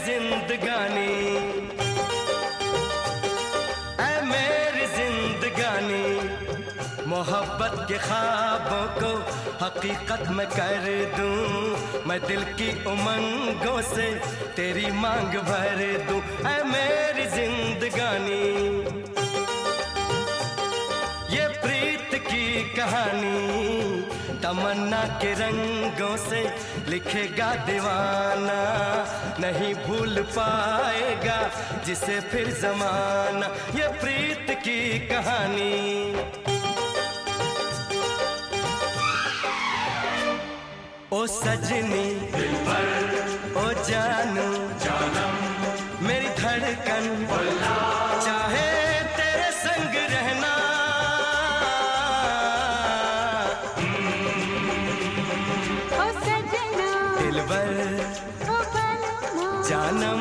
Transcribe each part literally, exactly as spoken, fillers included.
जिंदगानी, ऐ मेरी जिंदगानी, मोहब्बत के ख्वाबों को हकीकत में कर दूं, मैं दिल की उमंगों से तेरी मांग भर दूं। ऐ मेरी जिंदगानी, ये प्रीत की कहानी तमन्ना के रंगों से लिखेगा दीवाना, नहीं भूल पाएगा जिसे फिर जमाना। ये प्रीत की कहानी। ओ सजनी दिलबर, ओ जानू जानम, मेरी धड़कन चाहे तेरे संग रहना। ओ सजना दिलबर, ओ बलमा जानम,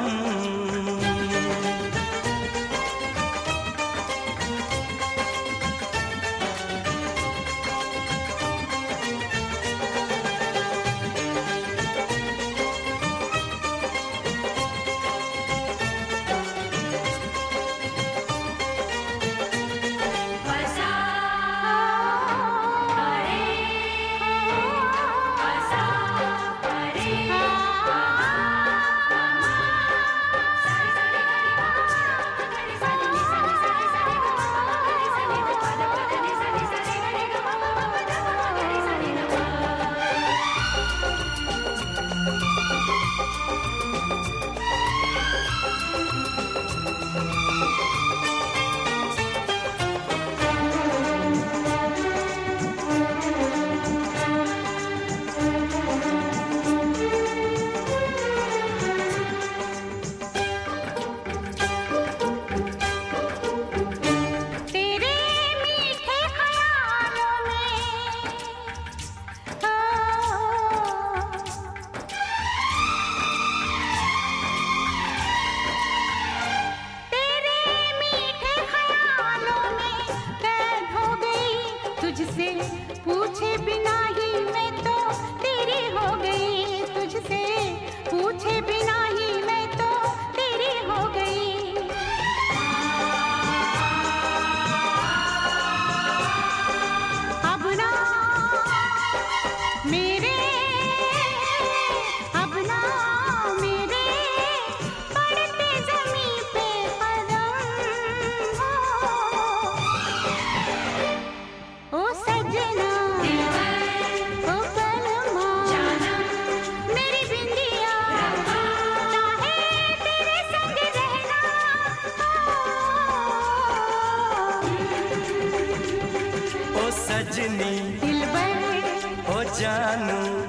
तुझसे पूछे बिना ही मैं तो तेरी हो गई, तुझसे पूछे बिना ही मैं तो तेरी हो गई। अब ना मेरे, अब ना मेरे पड़ते ज़मीं पे कदम हो। ओ सजना ओ बलमा मेरी बिंदिया चाहे तेरे संग रहना। ओ सजनी दिलबर, ओ जानू